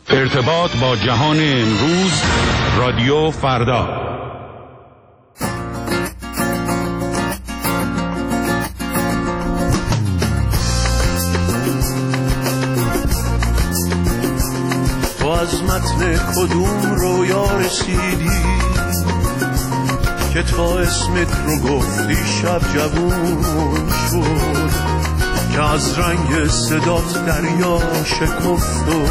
ارتباط با جهان امروز، رادیو فردا. تو از متن کدوم رویا رسیدی که تا اسمت رو گفتی شب جوون شد، که از رنگ صدات دریا شکفت و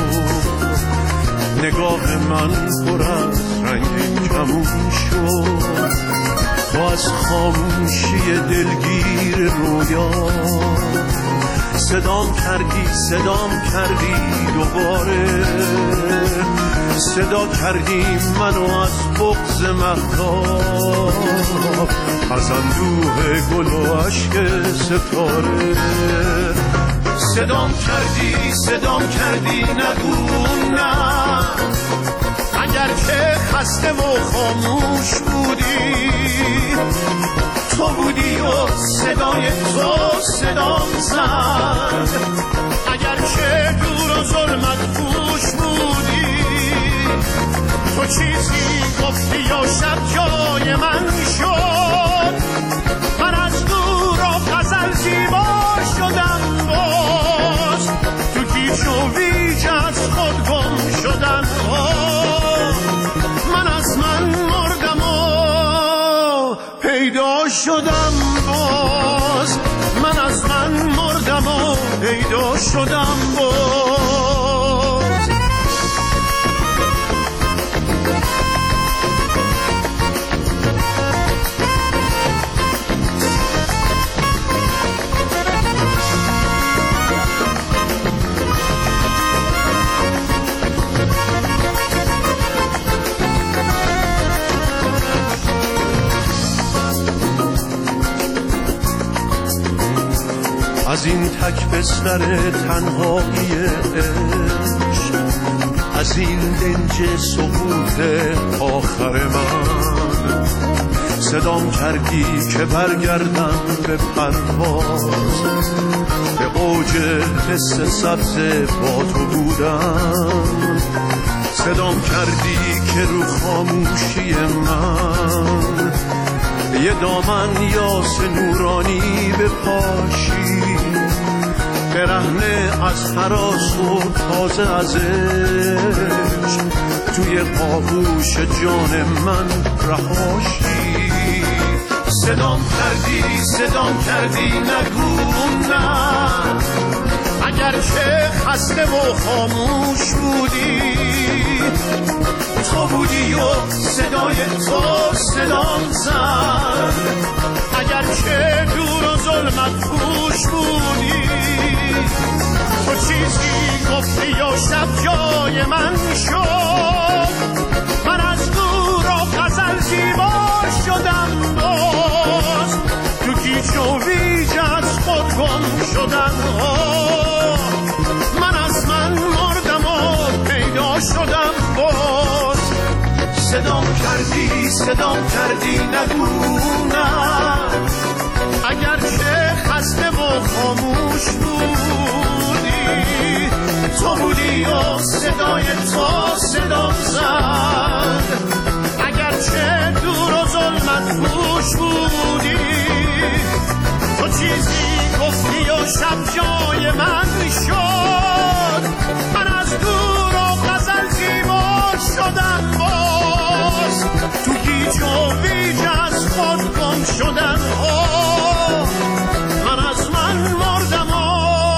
نگاه من پر از رنگ کمون شد. تو از خاموشی دلگیر رویا صدام کردی دوباره، صدا کردی منو از بغض مهتاب، از اندوه گل و عشق ستاره. صدام کردی نگو نه، اگر که خسته و خاموش بودی، تو بودی و صدای تو صدام زد. اگر که دور و ظلمت پوش بودی، تو چیزی گفتی و شب جای من شد. من از دور و غزل زیبا شدم، باز تو گیج و ویج از خود گم شدم. من از من مردم و پیدا شدم، باز من از من مردم و پیدا شدم باز. از این تک بستر تنهایی عشق، از این دنج سقوط آخر من، صدام کردی که برگردم به پرواز، به اوج حس سبز با تو بودم. صدام کردی که رو خاموشی من یه دامن یاس نورانی بپاشی، برهنه از هراس و تازه از عشق توی آغوش جان من رهاشی. صدام کردی نگو نه، اگر که خسته و خاموش بودی، تو بودی و صدای تو صدام زد. اگر که دور و ظلمت پوش بودی، تو چیزی گفتی و شب جای من شد. من از دور و غزل زیبا شدم، باز تو گیج و ویج از خود گم شدم. من از من مردم و پیدا شدم باز. صدام کردی نگو نه، اگر که خسته و خاموش بودی، تو بودی و صدای تو صدام زد. اگر که دور و ظلمت پوش بودی، تو چیزی گفتی و شب جای من شد. من از دور و غزل زیبا شدم، باز تو گیج و ویج از خود گم شدم. من از من مردم و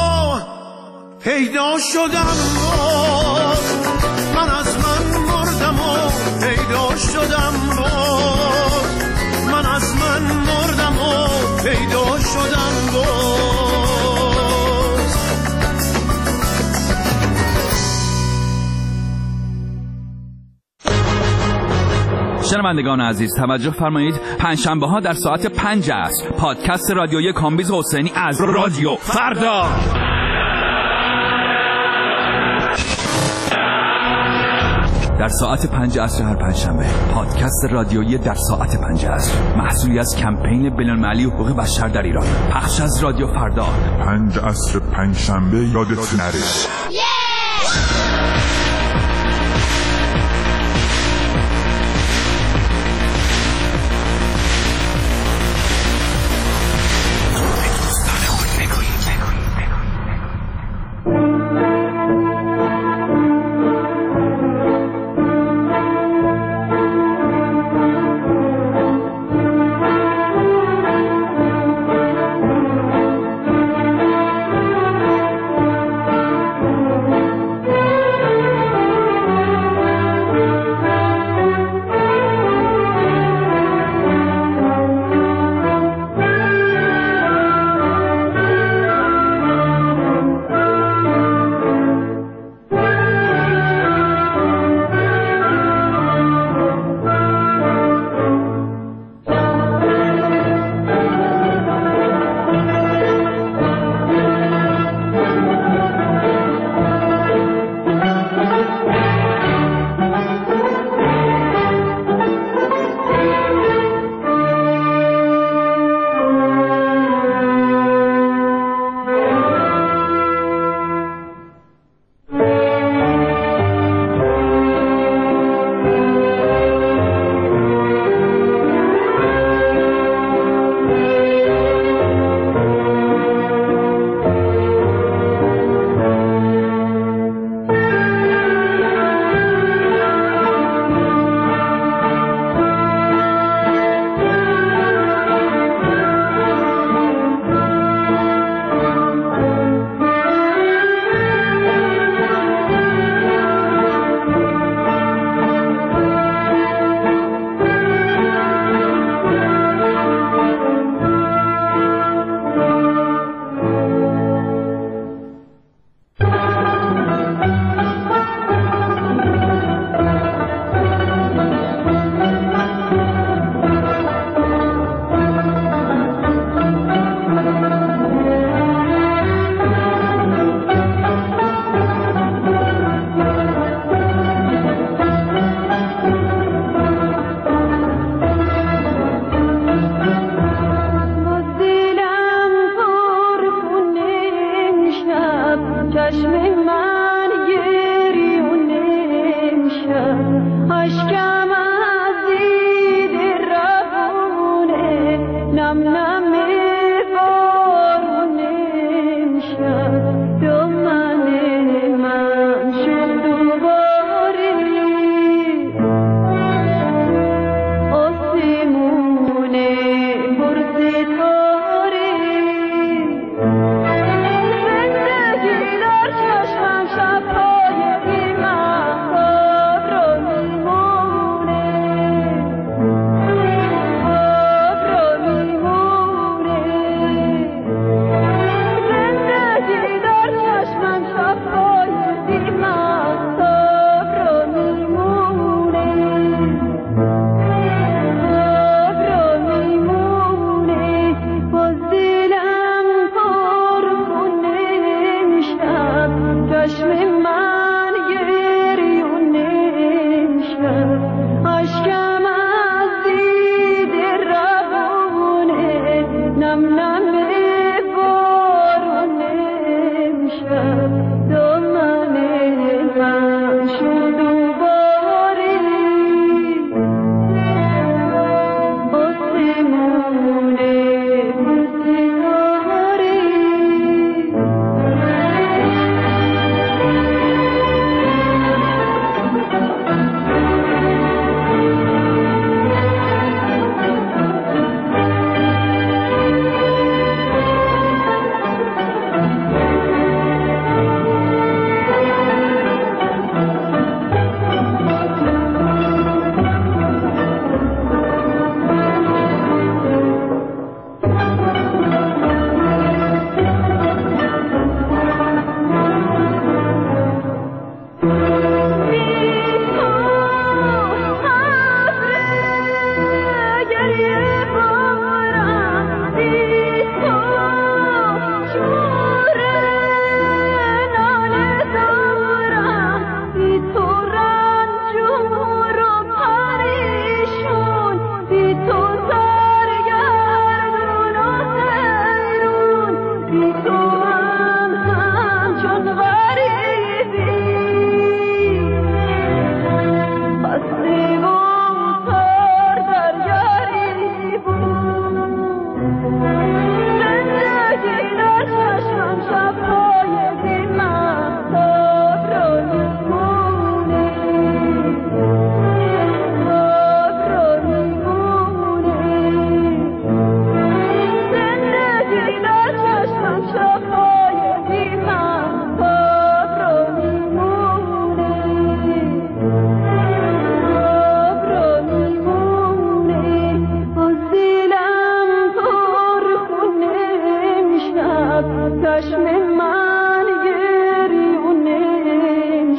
پیدا شدم باز. من از من مردم و پیدا شدم باز. من از من مردم و پیدا شدم باز. شنوندگان عزیز توجه فرمایید، پنجشنبه ها در ساعت 5 عصر پادکست رادیویی کامبیز حسینی از رادیو فردا. در ساعت 5 عصر هر پنجشنبه پادکست رادیویی در ساعت 5 عصر، محصولی از کمپین بین‌المللی حقوق بشر در ایران، پخش از رادیو فردا. 5 عصر پنجشنبه یادت نره.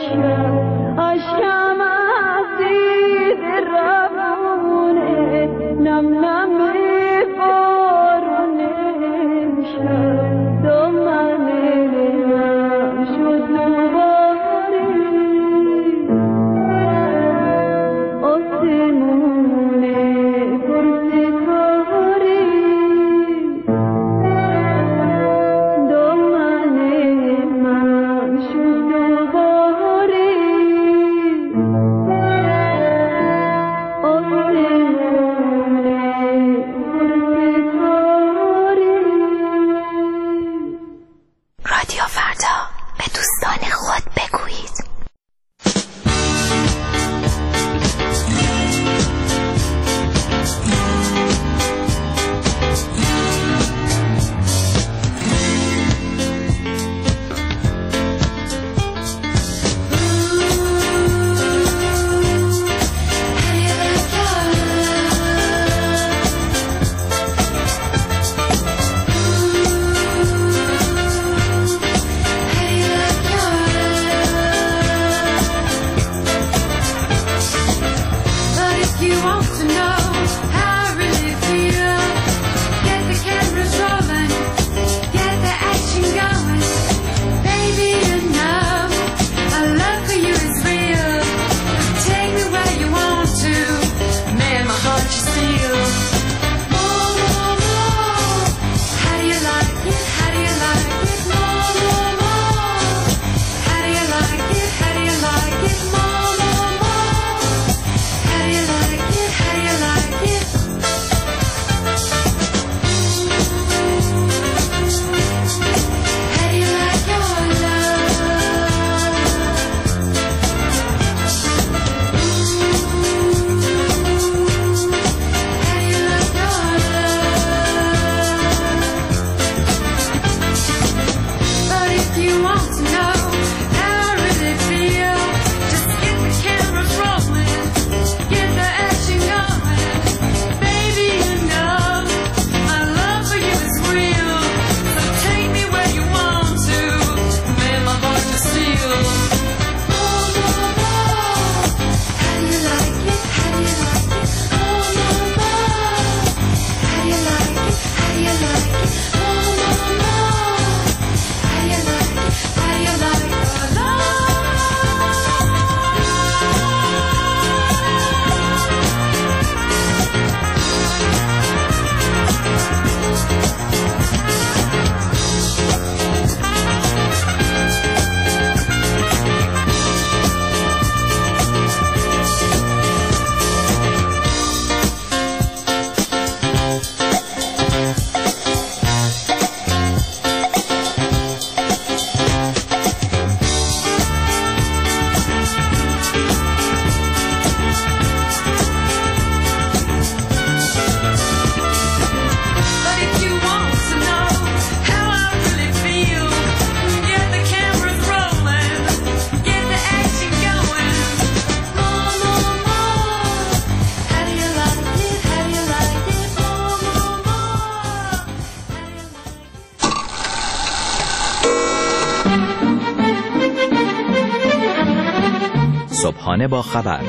صبحانه با خبر،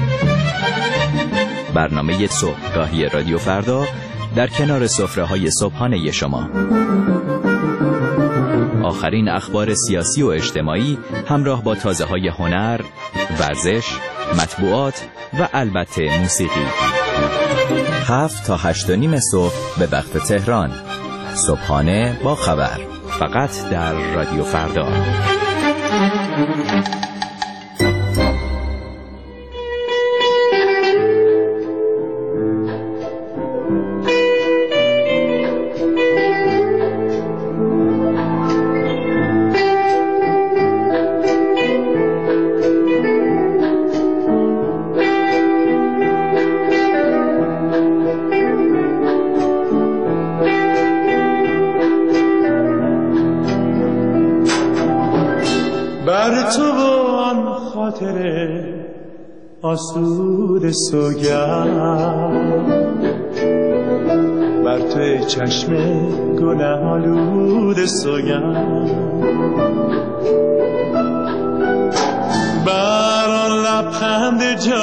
برنامه صبحگاهی رادیو فردا در کنار سفره‌های صبحانه شما. آخرین اخبار سیاسی و اجتماعی همراه با تازه‌های هنر، ورزش، مطبوعات و البته موسیقی. 7 تا 8:30 صبح به وقت تهران. صبحانه با خبر، فقط در رادیو فردا. بر تو و آن خاطر آسود سوگند، بر تو چشم گناه آلود سوگند، لبخند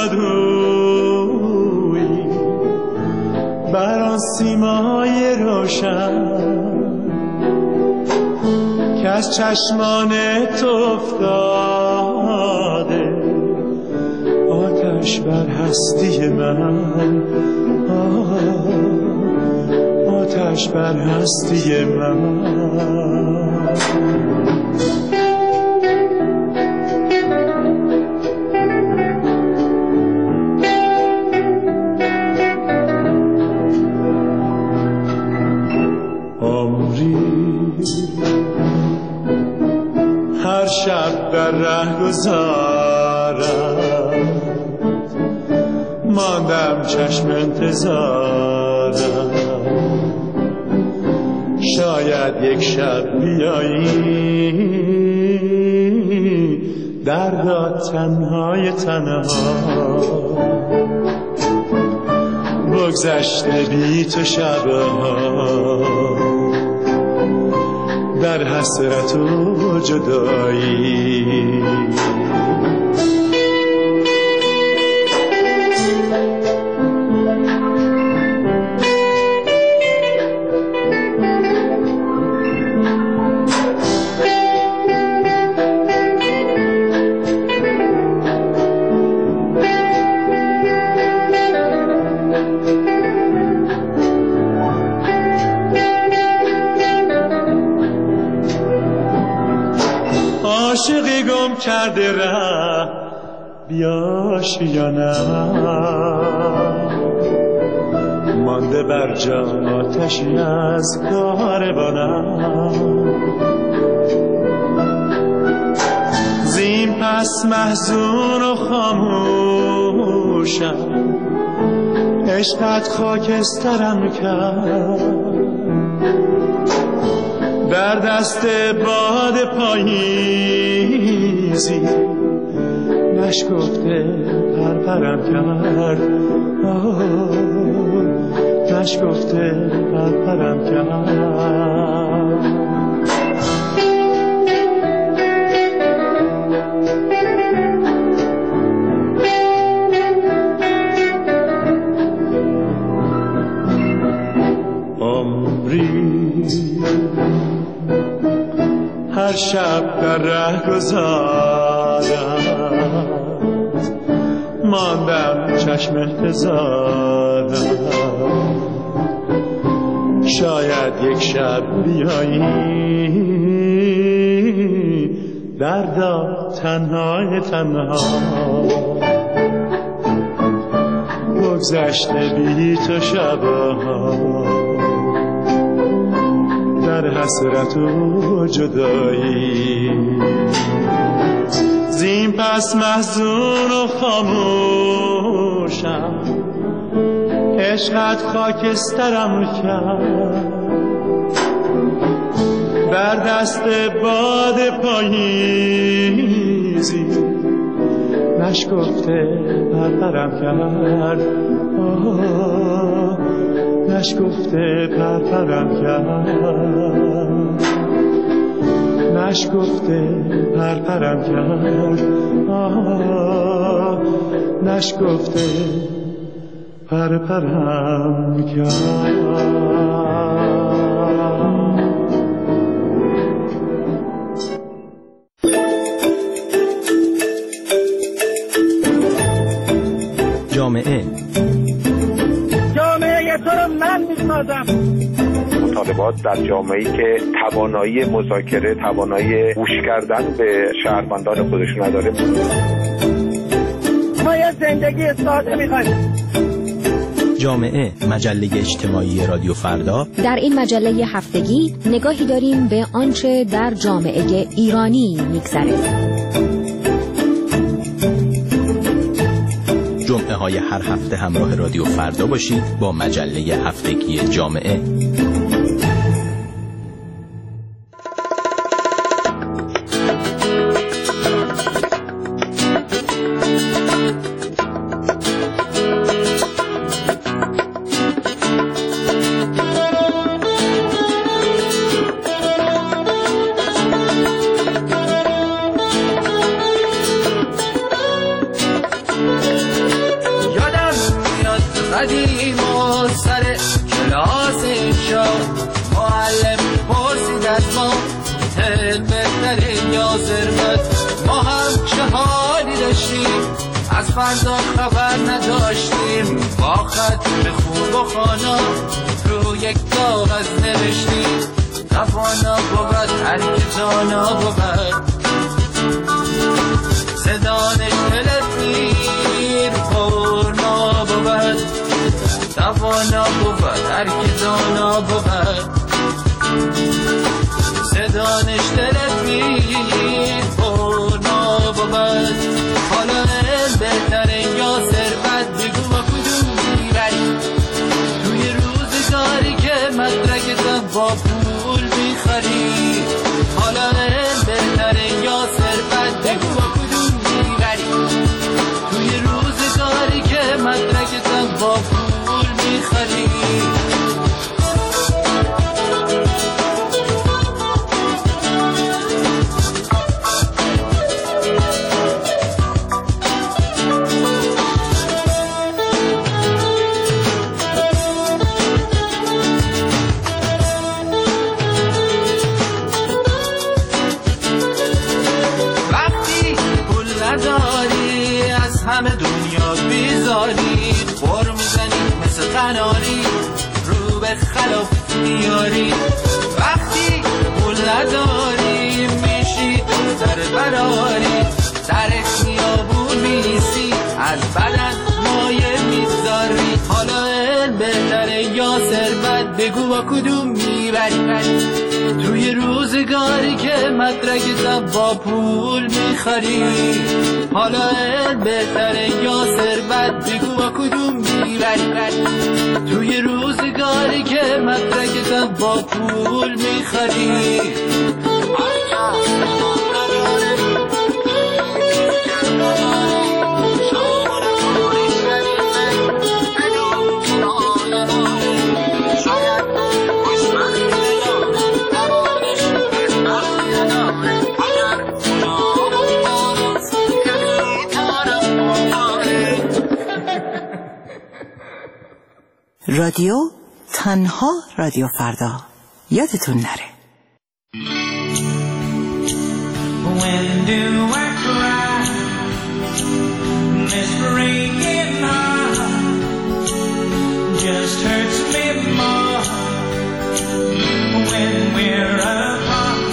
جادویی بر آن سیمای روشن که از چشمان تو افتاده، آتش بر هستی من، آتش بر هستی من. هر شب در ره گذارم، ماندم چشم انتظارم، شاید یک شب بیایی دردا تنهای تنها، بگذشته بی تو شبها در حسرت و جدایی. عاشقی گم کرده ره بیاش یا نه، مانده بر جا آتشی از کاروانم، زین پس محزون و خاموشم، عشقت خاکسترم کرد، در دست باد پاییزی نشکفته پرپرم کرد، نشکفته پرپرم کرد. هر شب در ره گذارم، ماندم چشم انتظارم، شاید یک شب بیایی دردا تنهای تنها، بگذشته بی تو شبها در حسرت و جدایی. زین پس محزون و خاموشم، عشقت خاکسترم کرد، در دست باد پاییزی نشکفته پرپرم کرد، نشکفته پرپرم کرد، نشکفته پرپرم کرد، نشکفته پرپرم کرد. جامعه تو رو من میسازم. مطالبات در جامعه‌ای که توانایی مذاکره، توانایی گوش کردن به شهروندان خودشون نداره. ما یه زندگی ساده می‌خوایم. جامعه، مجله اجتماعی رادیو فردا. در این مجله هفتگی نگاهی داریم به آنچه در جامعه ایرانی می‌گذره. جمعه های هر هفته همراه رادیو فردا باشید با مجله هفتگی جامعه. یا ثروت ما هم چه حالی داشتیم، از فردا خبر نداشتیم، با خط خوب و خانا رو یک کاغذ نوشتیم، توانا بود هر که دانا بود، صدانش تلفیر پرنا بود، توانا بود هر که دانا بود، صدانش تلفیر پرنا بود. حالا بهتره یا ثروت بگو با کدوم میبری، توی روزگاری که مدرکت با پول میخری. حالا بهتره یا ثروت بگو با کدوم میبری، توی روزگاری که مدرکت با پول میخری. همه دنیا بیزاری، بر میزنی مثل قناری، رو به خلاف میاری. وقتی پول نداری میشی تو در براری، در خیابون میسی از بدن مایه میذاری. حالا بهتره یا ثروت بگو با کدوم میبری، توی روزگاری که مدرکت با پول میخری. حالا بهتره یا ثروت بگو با کدوم میبری، توی روزگاری که مدرکت با پول میخری. رادیو تنها رادیو فردا، یادتون نره. When do I cry? This breaking heart just hurts me more when we're apart.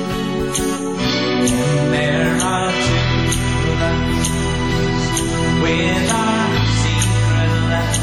And there are two of us with our secret lives.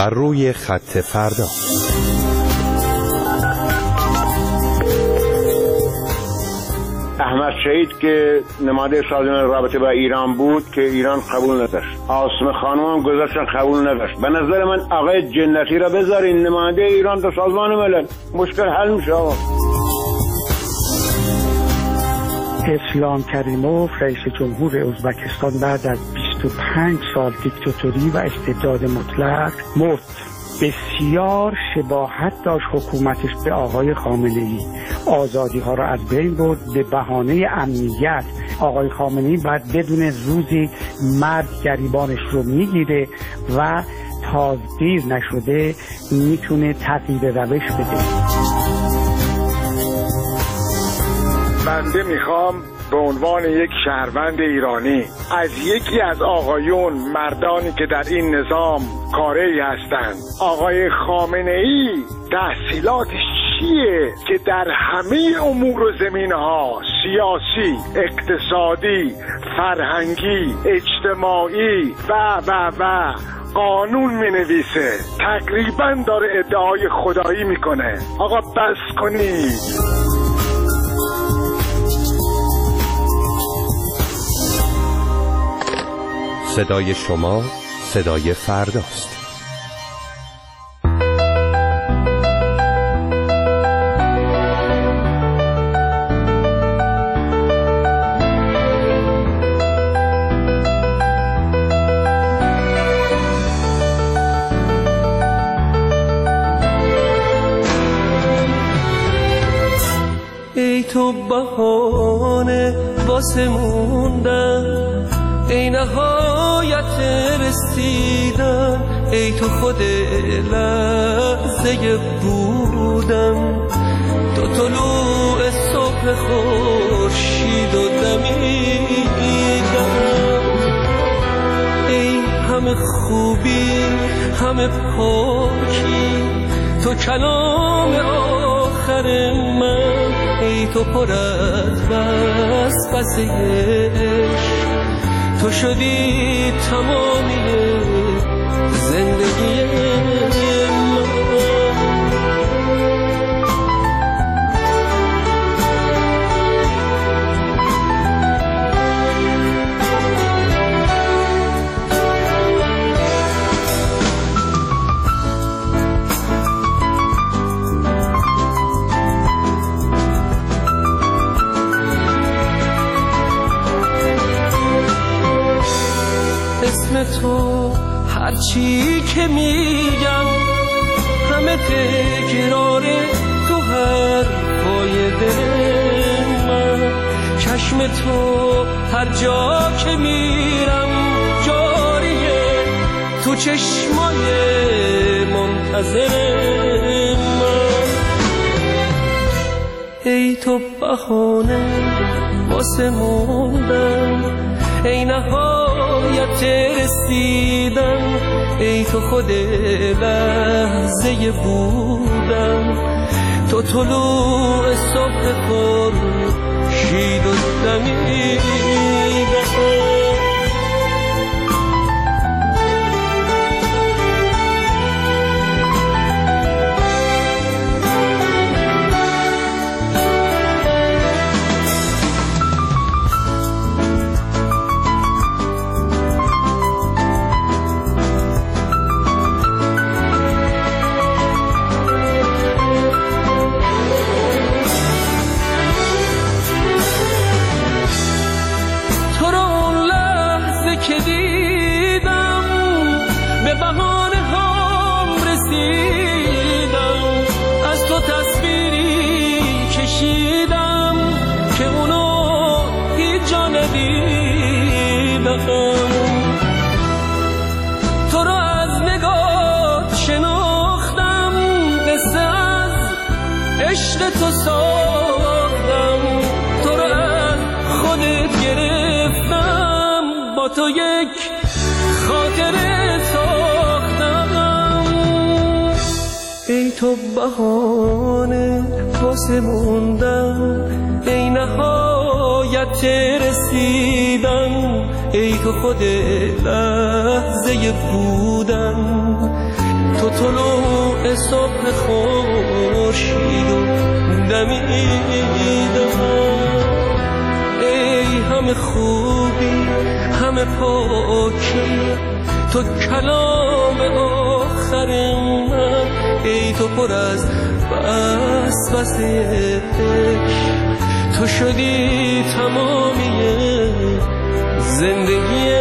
بر روی خط فردا. احمد شهید که نماینده سازمان رابطه با ایران بود که ایران قبول نداشت، عاصمه خانم هم گذاشتن قبول نداشت. به نظر من آقای جنتی را بذارین نماینده ایران در سازمان ملل، مشکل حل میشه. آقا اسلام کریموف رئیس جمهور ازبکستان بعد از 25 سال دیکتاتوری و استبداد مطلق مرد. بسیار شباهت داشت حکومتش به آقای خامنه‌ای. آزادی ها را از بین برد به بهانه امنیت. آقای خامنه‌ای بعد بدون روزی مرد گریبانش رو میگیره و تا دیر نشده میتونه تغییر روش بده. بنده میخوام به عنوان یک شهروند ایرانی از یکی از آقایون مردانی که در این نظام کاری هستند، آقای خامنه‌ای تحصیلاتش چیه که در همه امور و زمینه‌ها سیاسی، اقتصادی، فرهنگی، اجتماعی و قانون می نویسه، تقریبا داره ادعای خدایی میکنه. آقا بس کنید. صدای شما صدای فرداست. ای تو بهانه واسه موندن، ای نهایت رسیدن، ای تو خود لحظه بودن، تو طلوع صبح خورشید و دمیدن، ای همه خوبی همه پاکی، تو کلام آخر من، ای تو پر از وسوسه عشق، تو شدی تمامی زندگی من. اسم تو هرچی که میگم همه تکرار تو حرفای دل من، چشم تو هر جا که میرم جاریه تو چشمای منتظر من. ای تو بهانه واسه موندن، ای نهایت رسیدن، ای تو خود لحظه بودن، تو طلوع صبح خورشید و دمیدن. تو رو از نگاه شناختم، قصه از عشق تو ساختم، تو رو از خودت گرفتم، با تو یک خاطره ساختم. ای تو بهانه واسه موندن، ای نهایت رسیدن، ای تو خود لحظه بودن، تو طلوع صبح خورشید و دمیدم. ای همه خوبی همه پاکی، تو کلام آخر من، ای تو پر از وسوسه، تو شدی تمامی زندگی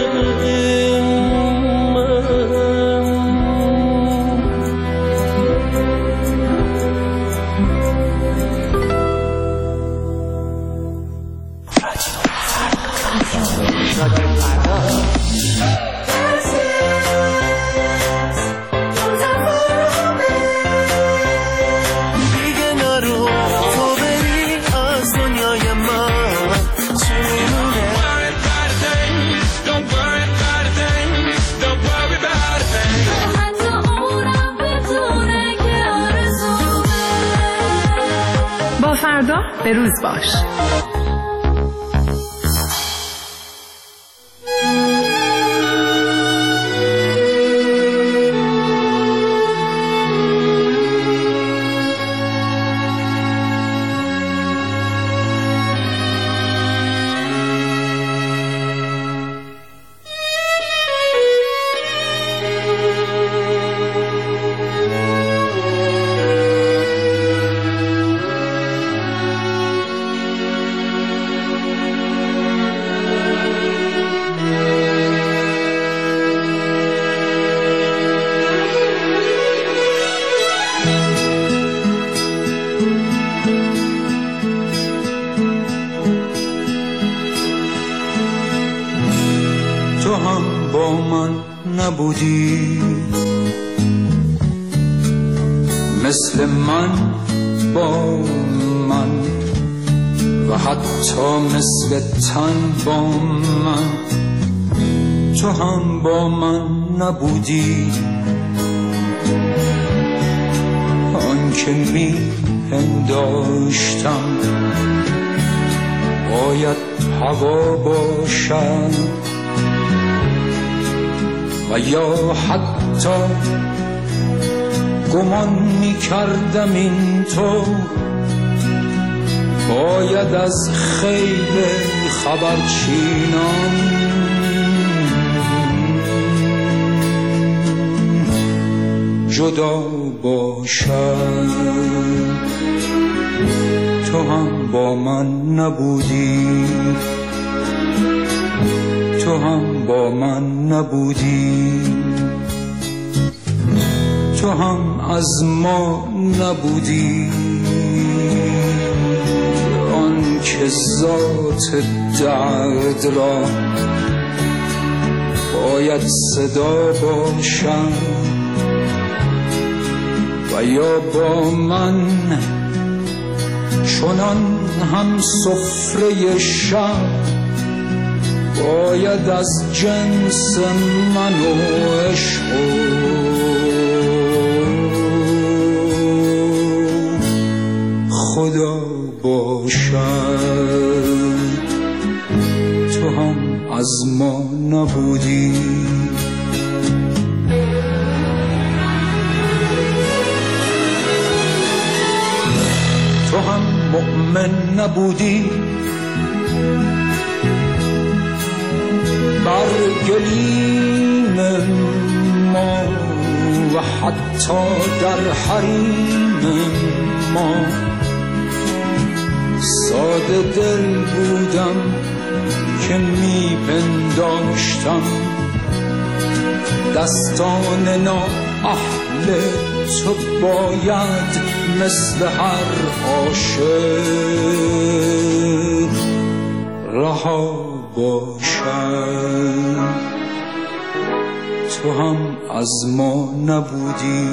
فردا به روز باش. تو هم با من نبودی، مثل من با من، و حتی مثل تن با من. تو هم با من نبودی، آن که می پنداشتم باید هوا باشد، و یا حتی گمان می کردم این تو باید از خیل خبرچینان جدا باشد. تو هم با من نبودی، تو هم با من نبودی، تو هم از ما نبودی، آن که ذات درد را باید صدا باشم، و یا با من چنان هم سفره شب باید از جنس من و عشق خدا باشد. تو هم از ما نبودی، تو هم مؤمن نبودی، بر گلیم ما و حتی در حریم ما. ساده دل بودم که می پنداشتم دستان نااهل تو باید مثل هر عاشق رها باشد. تو هم از ما نبودی،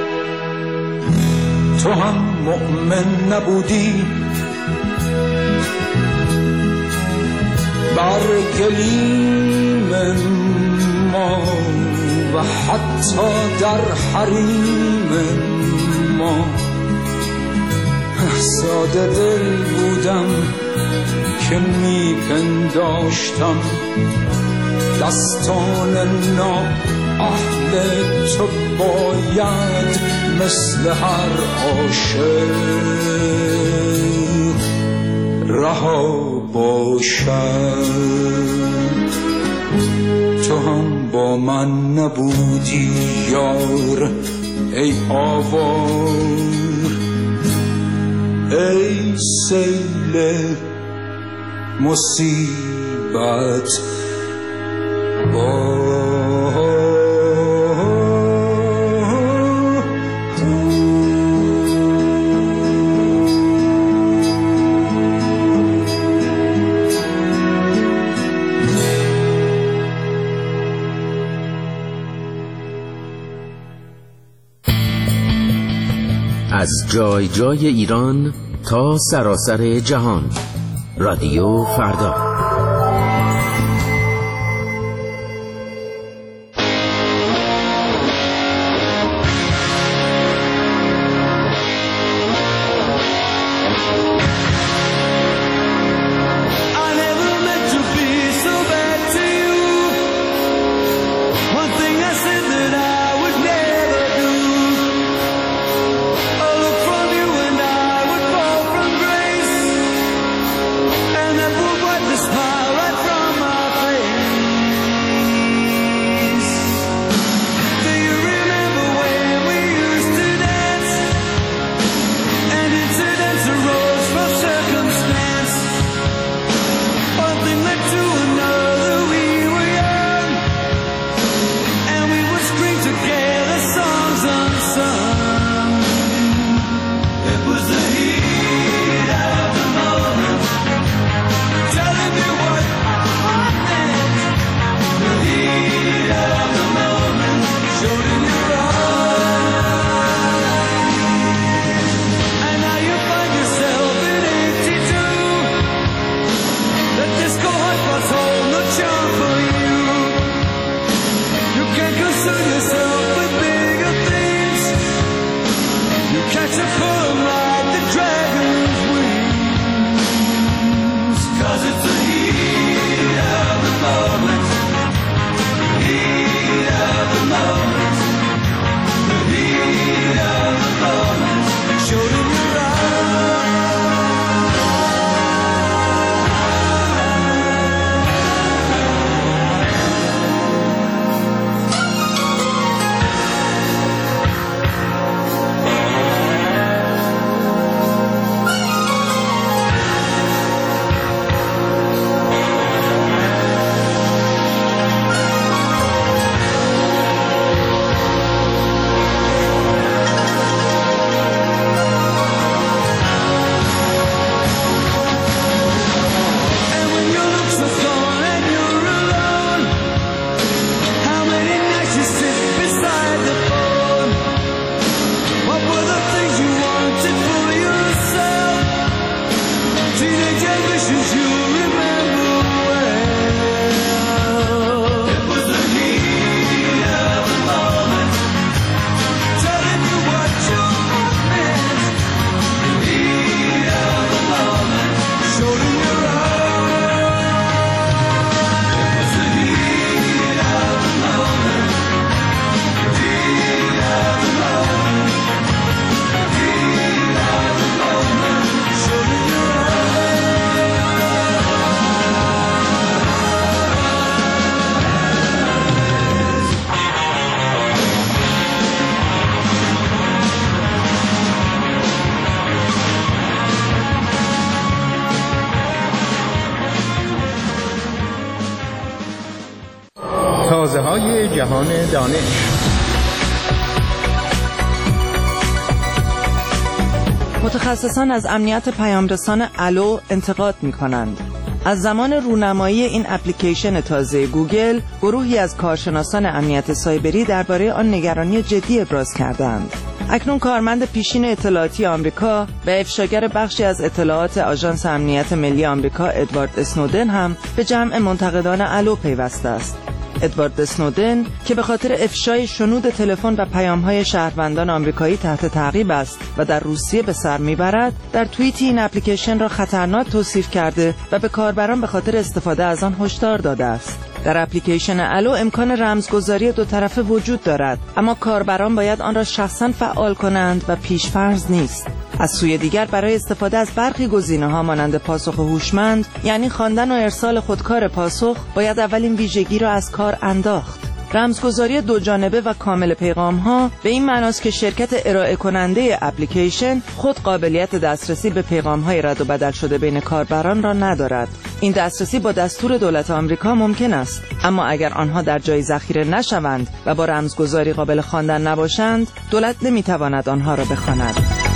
تو هم مؤمن نبودی، بر گلیم ما و حتی در حریم ما. ساده دل بودم که میپنداشتم دستان نا اهل تو باید مثل هر عاشق رها باشد. تو هم با من نبودی یار ای آوار، ای سیل مصیبت از جای جای ایران تا سراسر جهان، رادیو فردا. تازه‌های جهان دانش. متخصصان از امنیت پیامرسان الو انتقاد می‌کنند. از زمان رونمایی این اپلیکیشن تازه گوگل، گروهی از کارشناسان امنیت سایبری درباره آن نگرانی جدی ابراز کردند. اکنون کارمند پیشین اطلاعاتی آمریکا و افشاگر بخشی از اطلاعات آژانس امنیت ملی آمریکا ادوارد اسنودن هم به جمع منتقدان الو پیوسته است. ادوارد اسنودن که به خاطر افشای شنود تلفن و پیام‌های شهروندان آمریکایی تحت تعقیب است و در روسیه به سر میبرد، در توییتی این اپلیکیشن را خطرناک توصیف کرده و به کاربران به خاطر استفاده از آن هشدار داده است. در اپلیکیشن الو امکان رمزگذاری دو طرفه وجود دارد، اما کاربران باید آن را شخصاً فعال کنند و پیش‌فرض نیست. از سوی دیگر برای استفاده از برخی گزینه‌ها مانند پاسخ هوشمند، یعنی خواندن و ارسال خودکار پاسخ، باید اول این ویژگی را از کار انداخت. رمزگذاری دو جانبه و کامل پیغام‌ها به این معناست که شرکت ارائه کننده اپلیکیشن خود قابلیت دسترسی به پیغام‌های رد و بدل شده بین کاربران را ندارد. این دسترسی با دستور دولت آمریکا ممکن است، اما اگر آنها در جای ذخیره نشوند و با رمزگذاری قابل خواندن نباشند، دولت نمی‌تواند آنها را بخواند.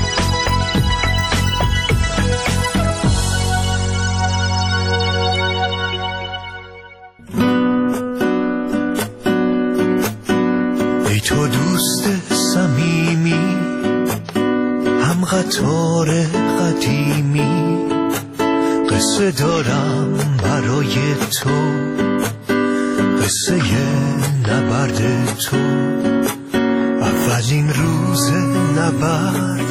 تو دوست صمیمی، هم قطار قدیمی، قصه دارم برای تو، قصه نبرد تو. اولین روز نبرد،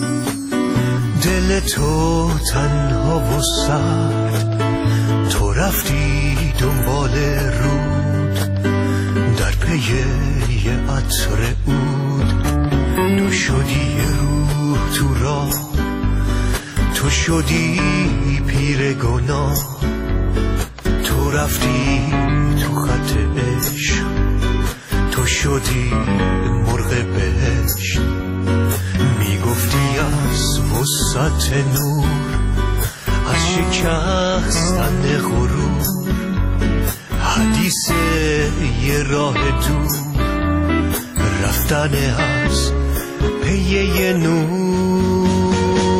دل تو تنها و سرد، تو رفتی دنبال رود در پی یه عطر عود. تو شدی روح تو راه، تو شدی پیر گناه، تو رفتی تو خط عشق، تو شدی مرغ بهشت. میگفتی از وسعت نور، از شکستن غرور، حدیث یه راه دور، رفتن از پی یه نور.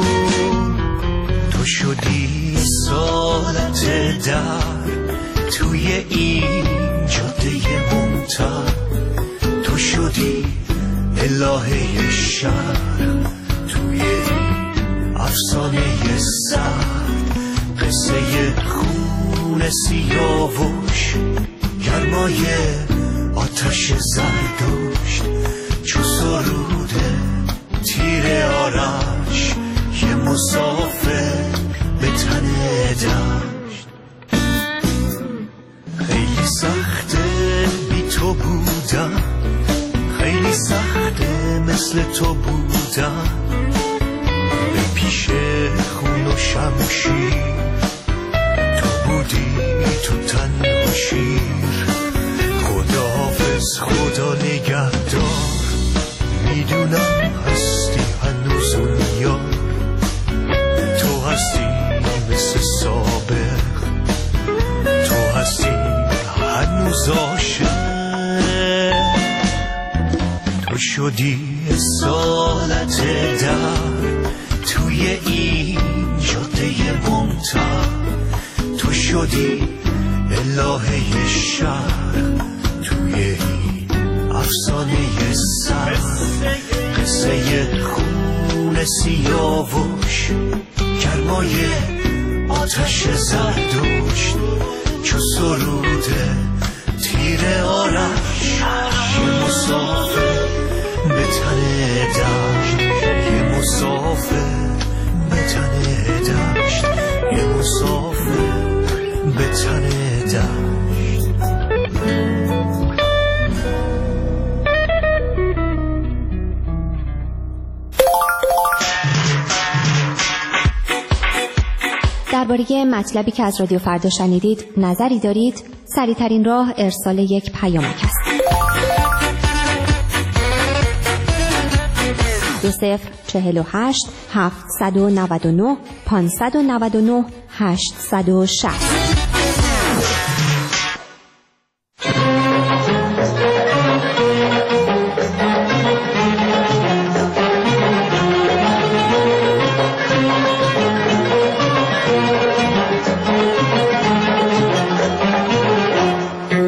تو شدی سالت در توی این جاده ممتد، تو شدی الهه شهر توی این افسانه سرد. قصه خون سیاوش، گرمای آتش زردشت، چو سروده تیر آرش، یه مسافر به تن دشت. خیلی سخته بی تو بودم، خیلی سخته مثل تو بودم، به پیش خون و شمشیر، تو بودی تو تن و شیر. خداحافظ خدا نگهدار، میدونم هستی هنوز اون یار، تو هستی مثل سابق، تو هستی هنوز عاشق. تو شدی سالت در توی این جاده ممتد، تو شدی الهه شهر توی این افسانه سر. قصه خون سیاوش، گرمای آتش زردشت، چو سروده تیر آرش، یه مسافر به تن دشت، یه مسافر به تن دشت، یه مسافر به تن دشت. درباره مطلبی که از رادیو فردا شنیدید نظری دارید؟ سریع‌ترین راه ارسال یک پیامک است. 2048 799 599 860.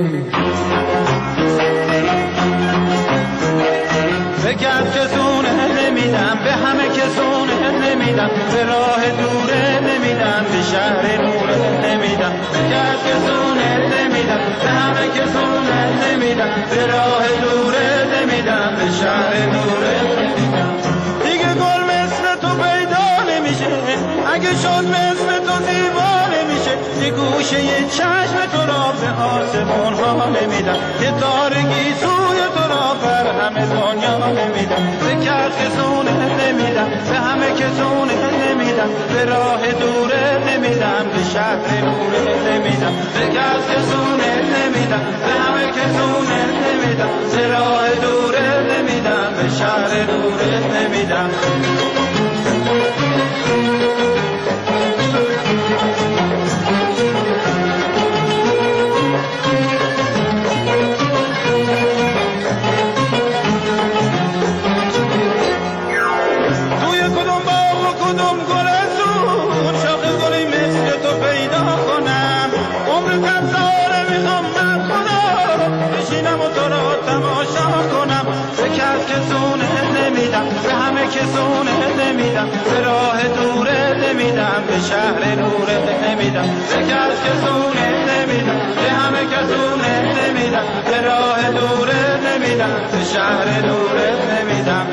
بگرد که زونه نمیدم به همه که زونه نمیدم به راه دوره نمیدم به شهر نوره نمیدم به کس که زونه نمیدم به همه که زونه نمیدم به راه دوره نمیدم به شهر نوره نمیدم دیگه گل مثل تو پیدا نمیشه اگه شد مثل تو دیوانه میشه یه گوشه یه چشم تو را به آسمون ها نمیدم یه تارگی سوی تو را بر همه دنیا نمیدم به کس که زونه نمیدم به همه که زونه نمیدم به راه دوره نمیدم به شهر نوره نمیدم به کس که زونه نمیدم به همه که زونه نمیدم به راه دوره نمیدم به شهر نوره نمیدم به همه که زونه نمیدم به راه دوره نمیدم به شهر نوره نمیدم به کس که زونه نمیدم به همه که زونه نمیدم به راه دوره نمیدم به شهر نوره نمیدم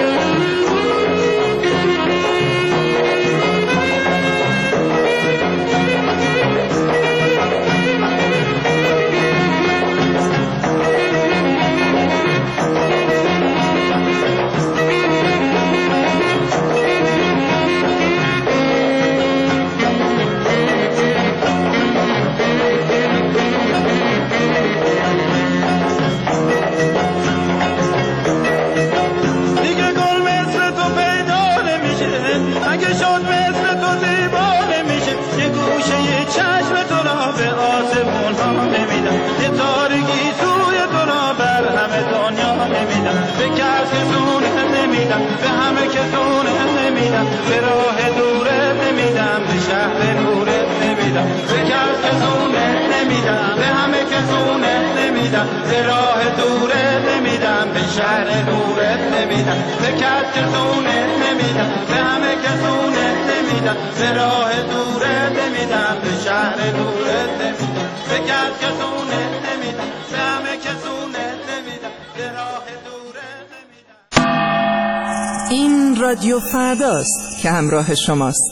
به همه که زونه نمیدم به راه دوره نمیدم به شهر نوره نمیدم به کس که زونه نمیدم به همه که زونه نمیدم به راه دوره نمیدم به شهر نوره نمیدم به کس که زونه نمیدم به همه که زونه نمیدم به راه دوره نمیدم به شهر نوره نمیدم به کس که زونه نمیدم به همه که زونه نمیدم به راه دوره این رادیو فرداست که همراه شماست.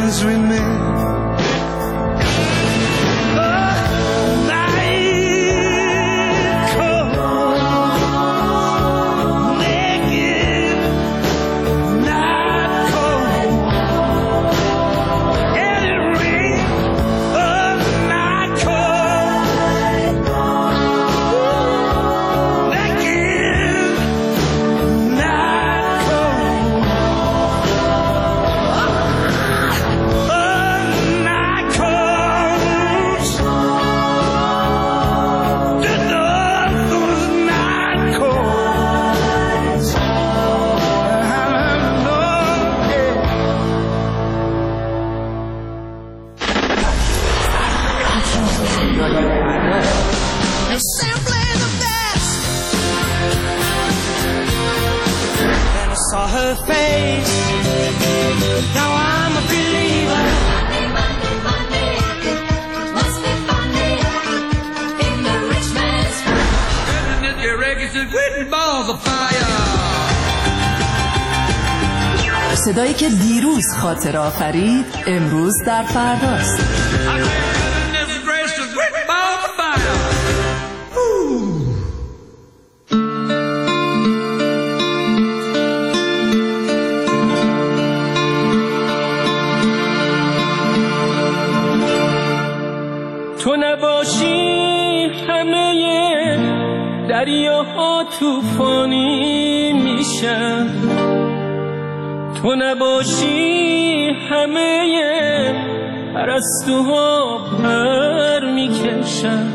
friends we met. Saw her face. Now I'm a believer. Monday, it must be Monday in the rich man's house. Your records are written balls of fire. صدایی که دیروز خاطر آفرید امروز در فرداست. تو نباشی همه دریاها طوفانی میشن، تو نباشی همه پرستوها پر میکشن،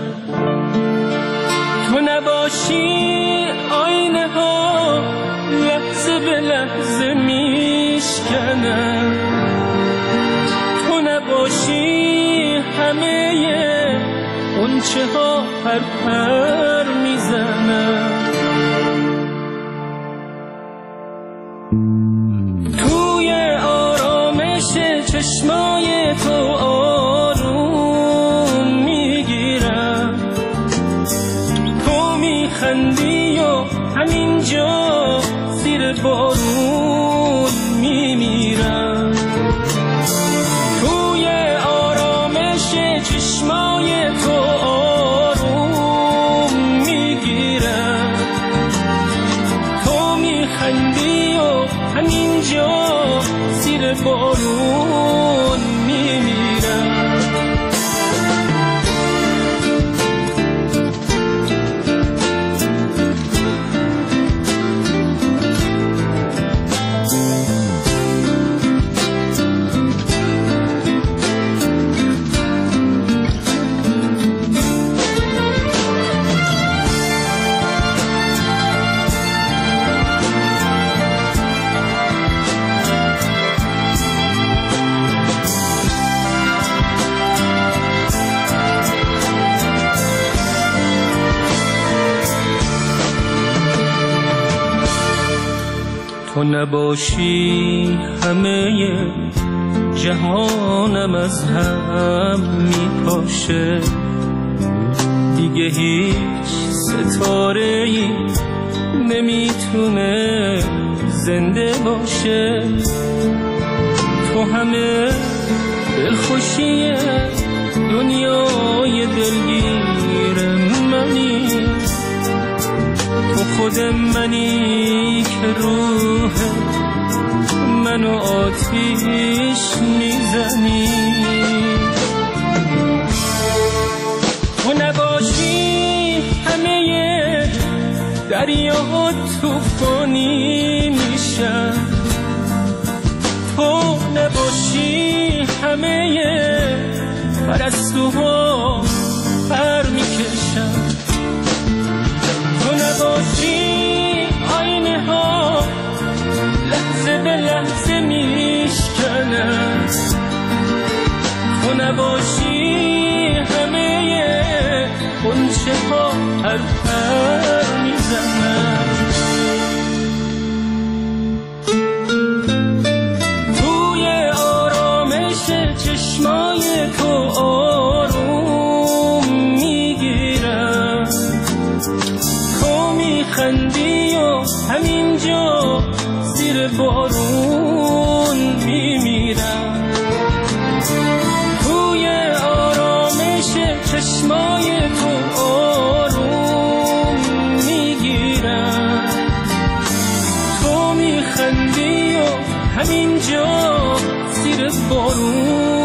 تو نباشی آینه ها لحظه به لحظه میشکنن، تو نباشی همه غنچه ها پر پر میزنن، توی آرامش چشمای تو آروم میگیرم، تو میخندی و همینجا زیر بارون میمیرم، توی آرامش چشمای تو آروم میگیرم، تو میخندی و همینجا زیر بارون میمیرم. تو نباشی همه جهانم از هم میپاشه، دیگه هیچ ستاره‌ای نمیتونه زنده باشه، تو همه دلخوشی دنیای دلگیر منی، تو خود منی که روح منو آتیش میزنی، تو نباشی همه دریاها طوفانی میشن، تو نباشی همه پرستوها پر میکشن، تو نباشی آینه ها لحظه به لحظه میشکنن، تو نباشی همه غنچه ها پر پر میزنن، توی آرامش چشمای تو آروم میگیرم، تو میخندی و همینجا زیر بارون میمیرم، جا زیر بارون